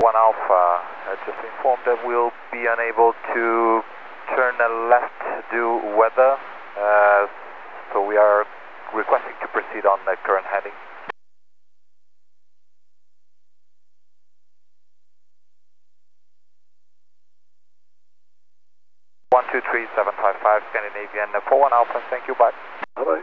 41 Alpha, just informed that we'll be unable to turn left due weather, so we are requesting to proceed on the current heading. 123755 Scandinavian 41 Alpha, thank you, bye. Bye-bye.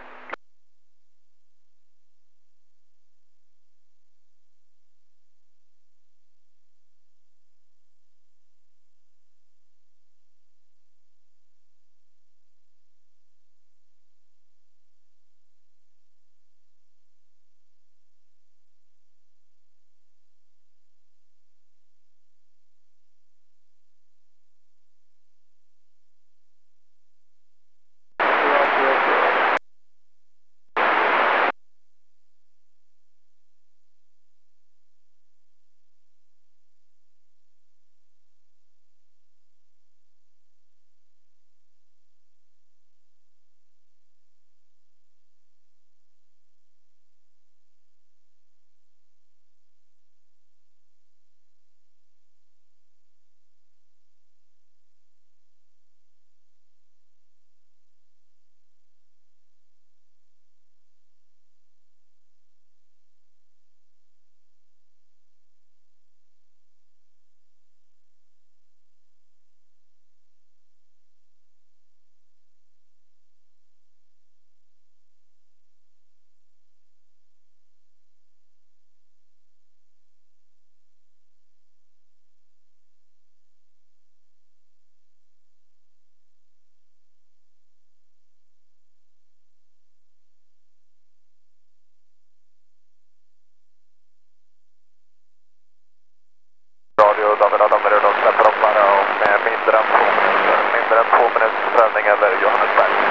Radio David Adam Beröd, släpper upp bara med mindre än 2 minuters prövning över Johannesberg.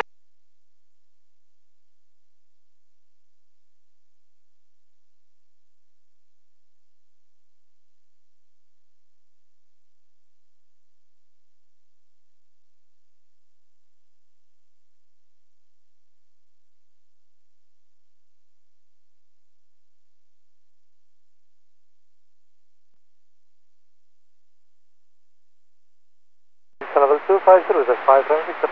Level 250 is at 576.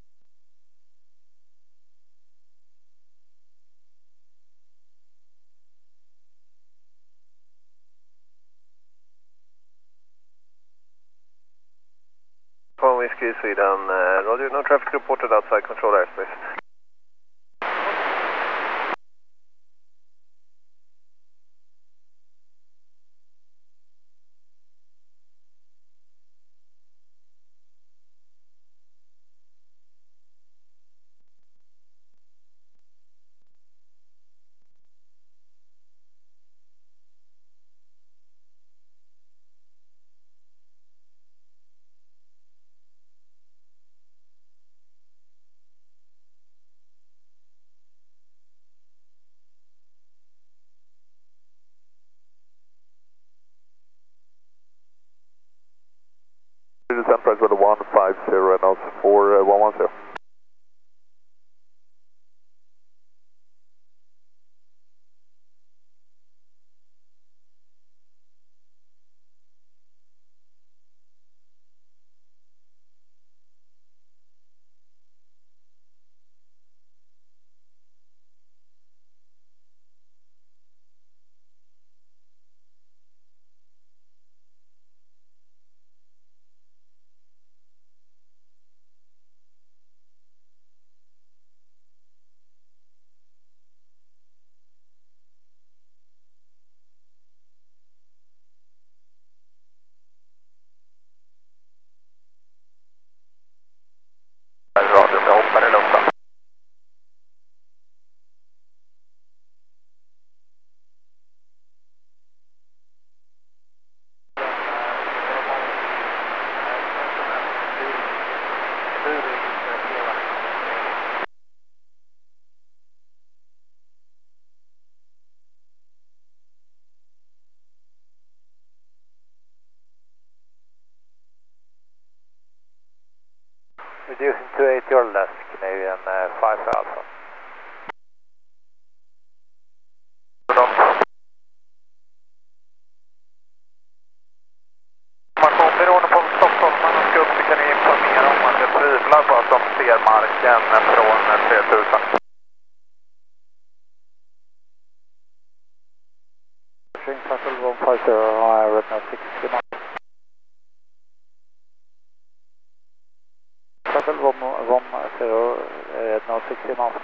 Phone Whiskey Sweden, Roger, no traffic reported outside control airspace. Sunrise with a 150 Reynolds 4110. Radio, jag hoppar i luften. Reducing to 8 your left, Canadian 5 Alpha. på att de ser marken från 3000. Shuttle 150, right now 60 miles. Shuttle 110, now 60 miles.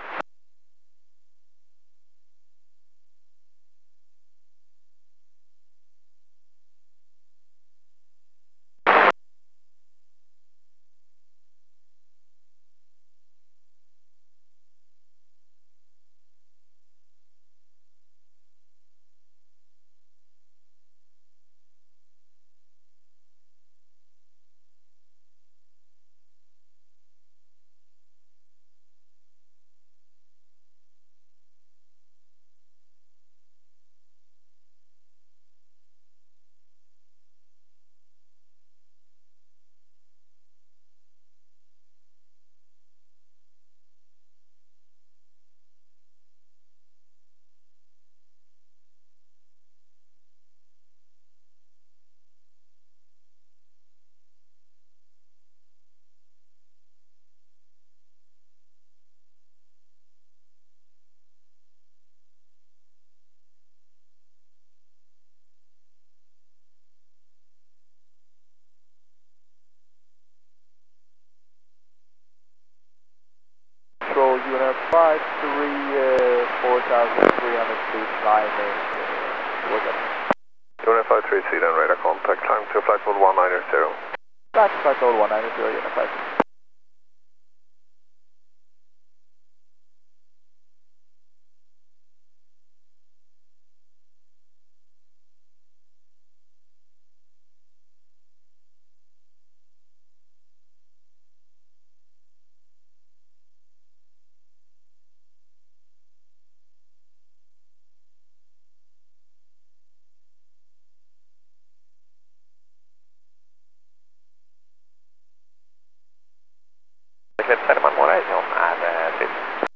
Control unit 534,300 feet, climbing Wigan. Unit 53, then radar contact, climb to flight mode 190. Back to flight mode 190, unit 5. Selman Morajon är fritt.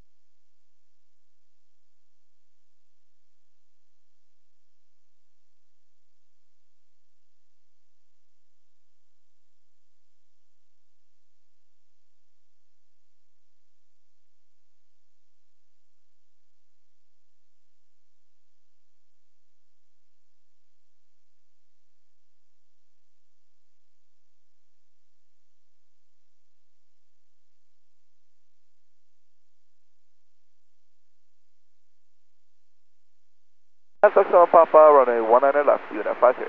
Foxtrot Papa, runway 19 left, unit 50.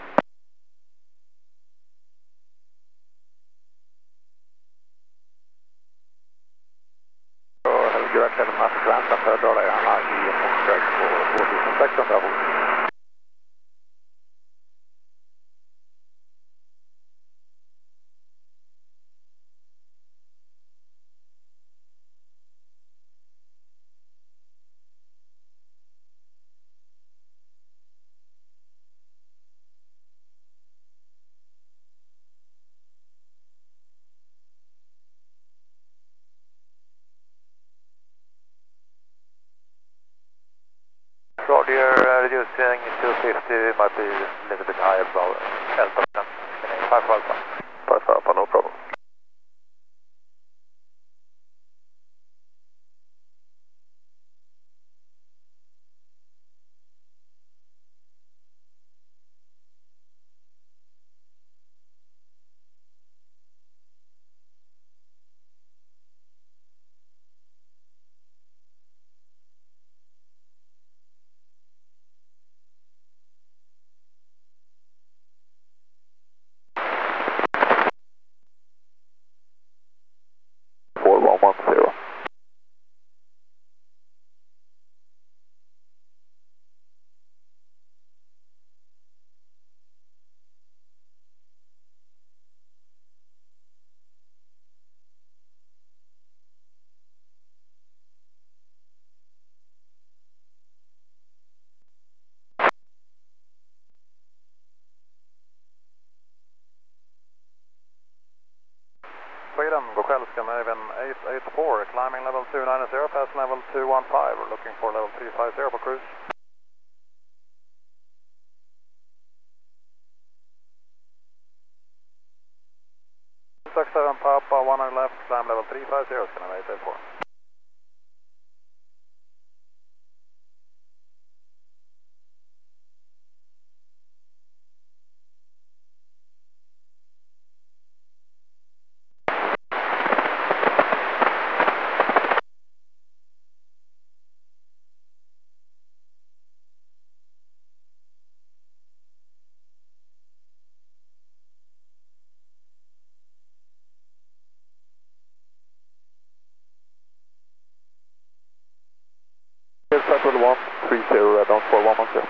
Helge verkligen en massa väntan för att dra dig gärna i försök på 2600 fot. Roger, reducing 250, might be a little bit higher above Alpha. 5 Alpha. 5 Alpha, no problem. Sweden, Gokälska, Maven 884, climbing level 290, pass level 215, we're looking for level 350 for cruise. 67 Papa, 100 left, climb level 350, Skyline 884. Circle 130, red on 4110.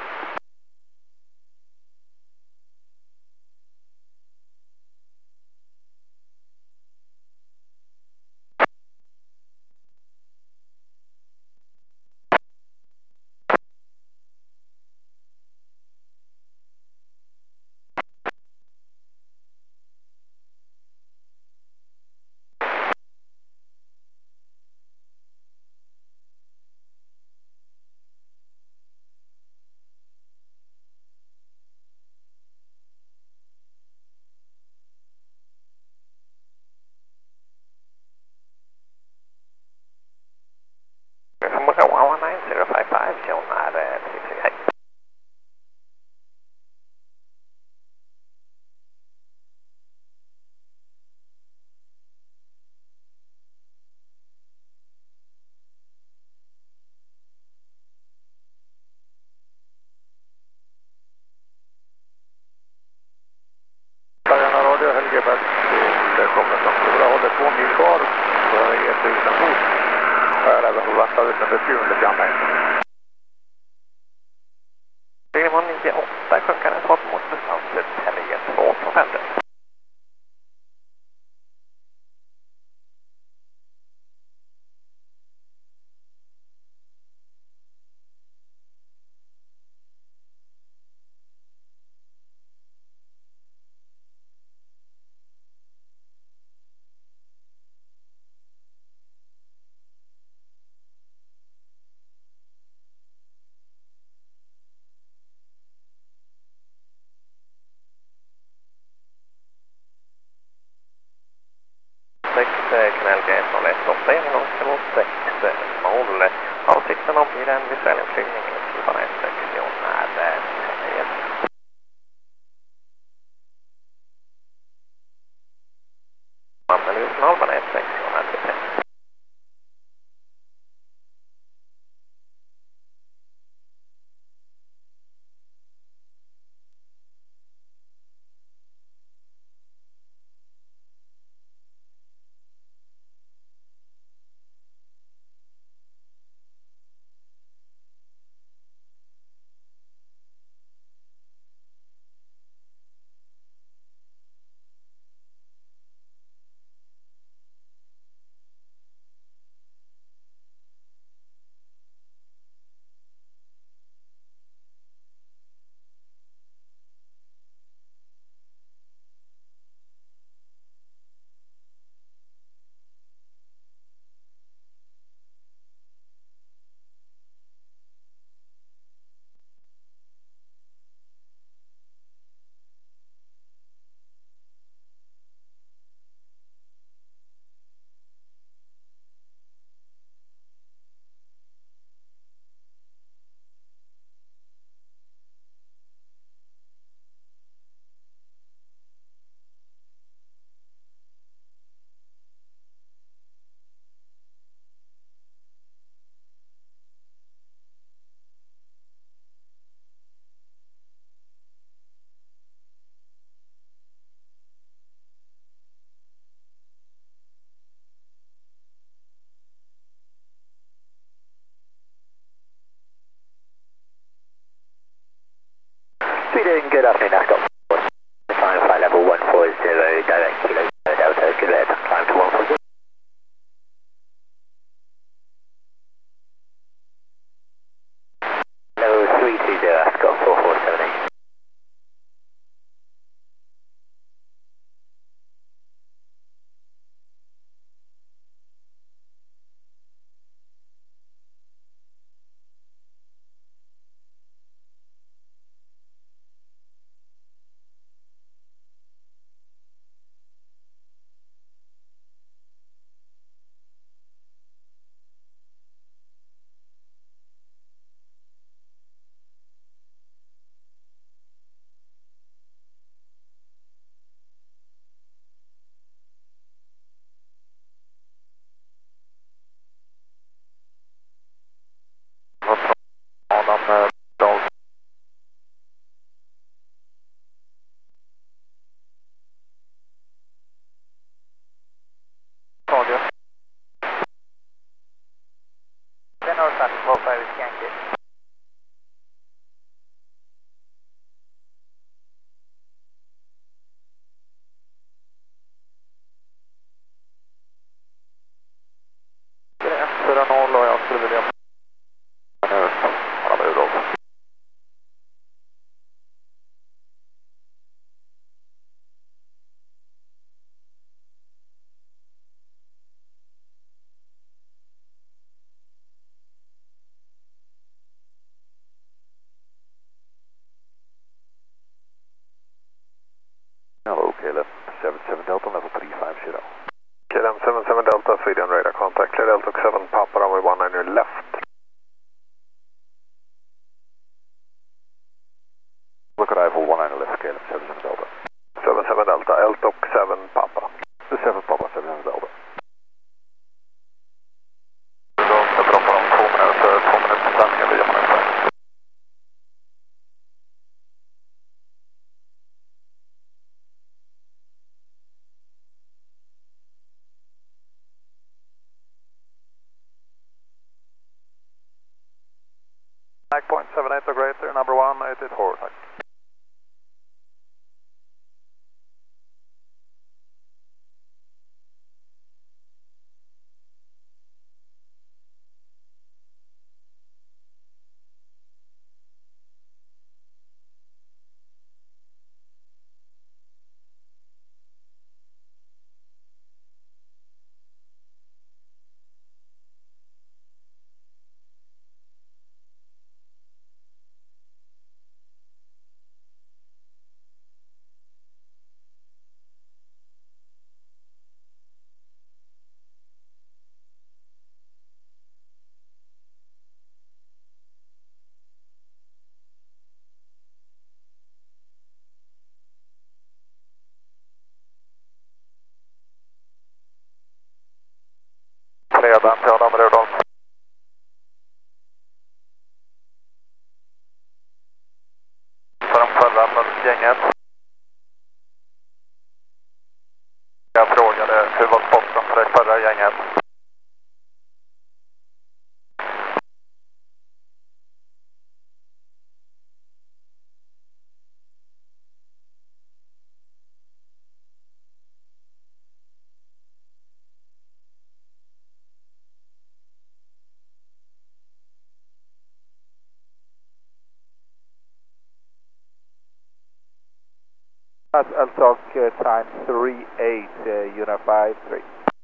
Information 119055, John 338. Diana Radio, Helgeberg, det kommer från stora hållet 2 mil kvar, så är 1000 fot. Här även så väntar ut en beskjutande framme. Det var 98, sjunkande fart mot distansen 3-2 från fältet. Kanal 101 en gång till mot 6-0. Avsikten om i den visuella flygningen till bara 160 är 10. Man vill ju snart bara 160 är 10. Sweden, good afternoon, NASCAR. Climb flight level 140, direct kilo Delta, good ahead, climb to 140. Level 320, Ascot 4478. Delta Sweden radar contact, clear Delta 7 Papa runway 19 your left. Look at Eiffel 19 left, scale 77 Delta. 77 Delta, Delta 7 Papa. 7 Papa, 77 Delta. Nag point 78 or greater, number 1884. Tack. Fredag till Adam Rudolf. För de förra gänget. Jag frågade hur var spotten för det förra gänget. I'll talk time 38, Unified 3.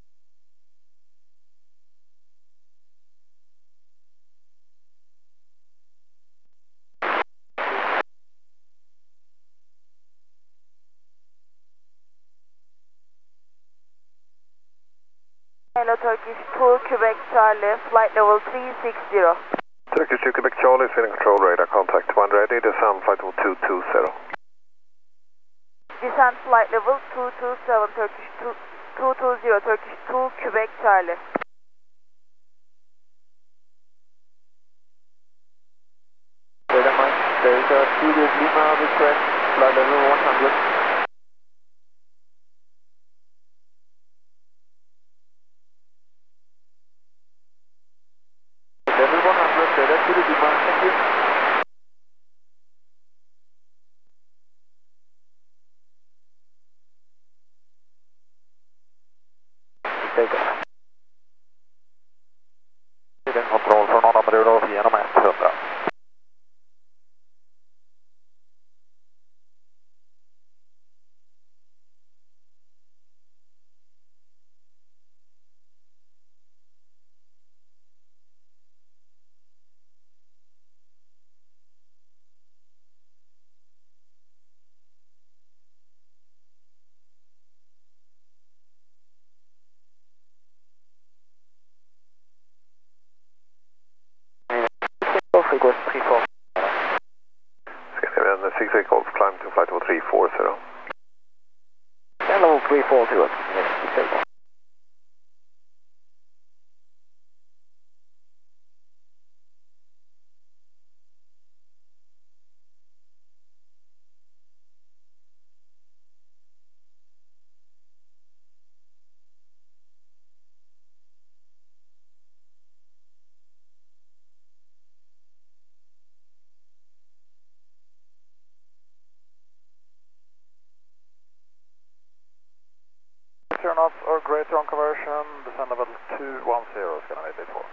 Hello Turkish 2, Quebec Charlie, flight level 360. Turkish 2 Quebec Charlie, Sweden control radar contact 1 ready, descend flight level 220. Descent flight level 227, Turkish 220, Turkish 2, Quebec Charlie. Radar Mike, there is a Julius Lima request, flight level 100. Level 100, radar Julius Lima, thank you. Take off. Den kontroll från Adam Rudolf genom 100. Request 34. Scandinavian 68 Golf, climb to flight level 340. And level 340, yeah, take off. Knots or greater on conversion, descend level 210, Scandinavian 84.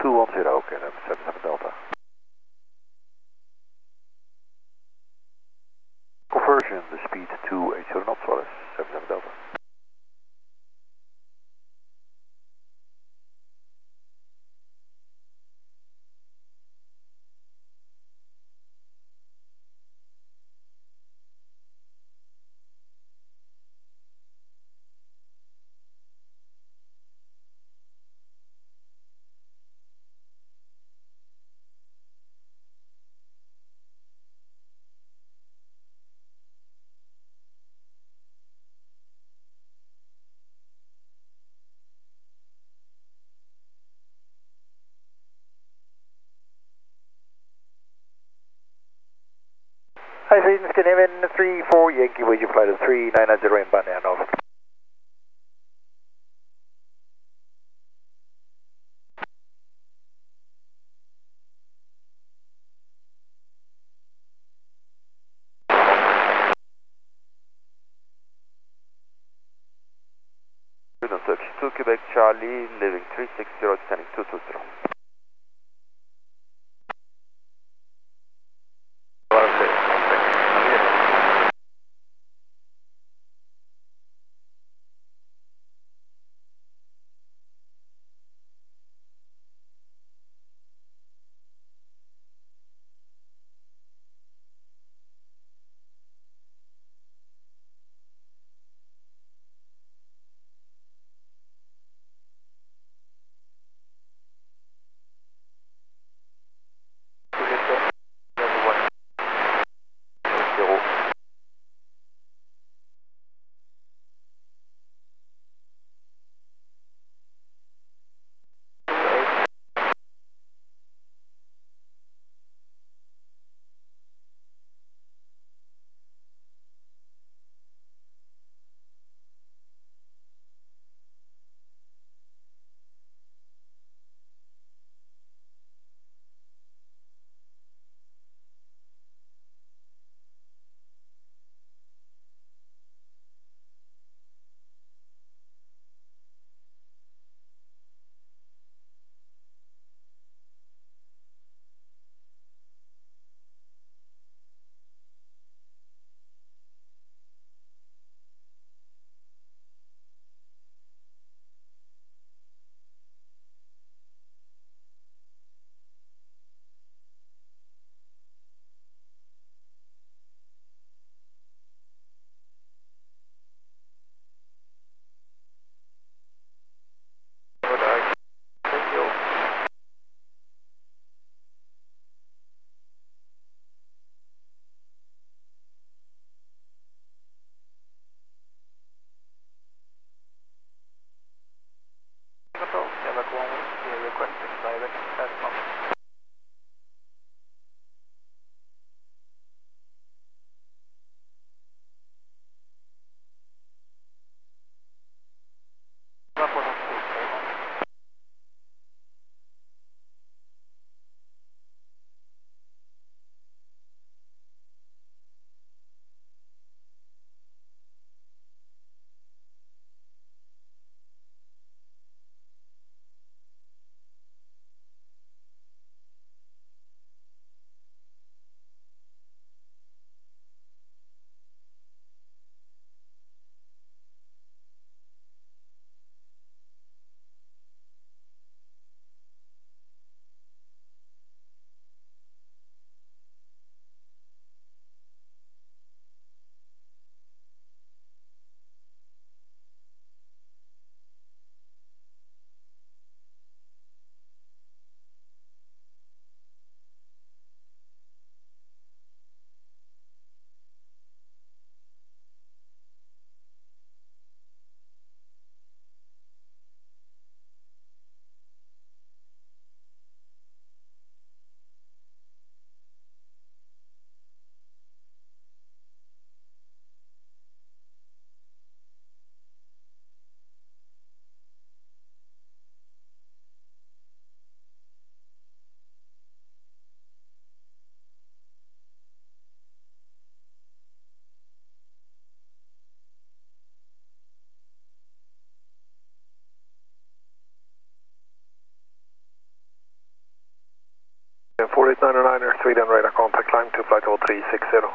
210, okay, then 77 Delta. Conversion, the speed 280 knots, well, 77 Delta. Hi, Sweden, Scandinavian 34 Yankee, would you fly to 3990 inbound and over? Turkish 2 Quebec Charlie, leaving 360, descending 220. 4899er, Sweden radar contact, climb to flight level 360.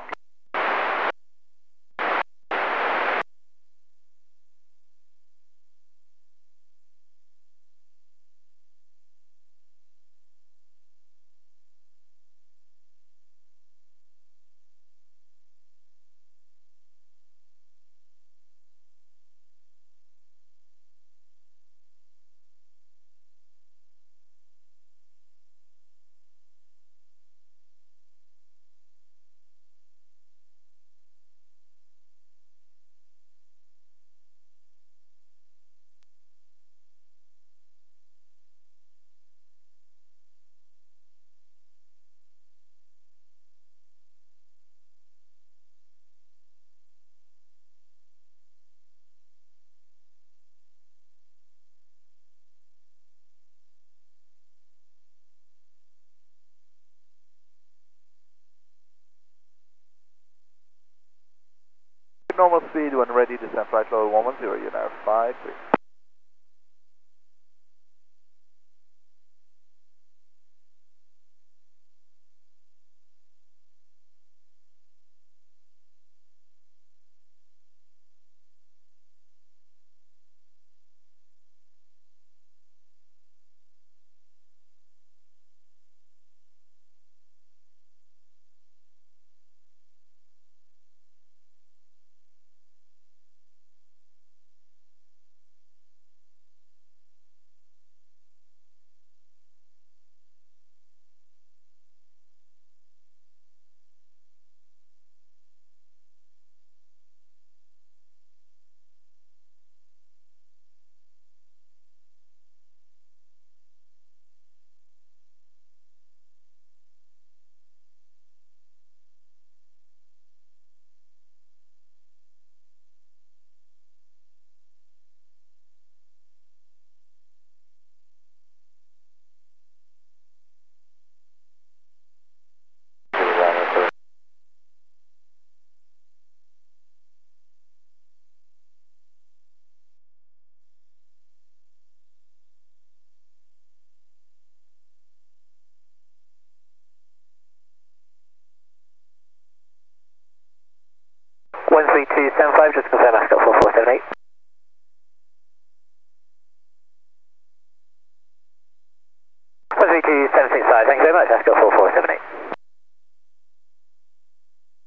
Normal speed when ready, descend flight level 110, you now 53. Just to confirm, Ascot 4478. 132.765, thank you very much, Ascot 4478.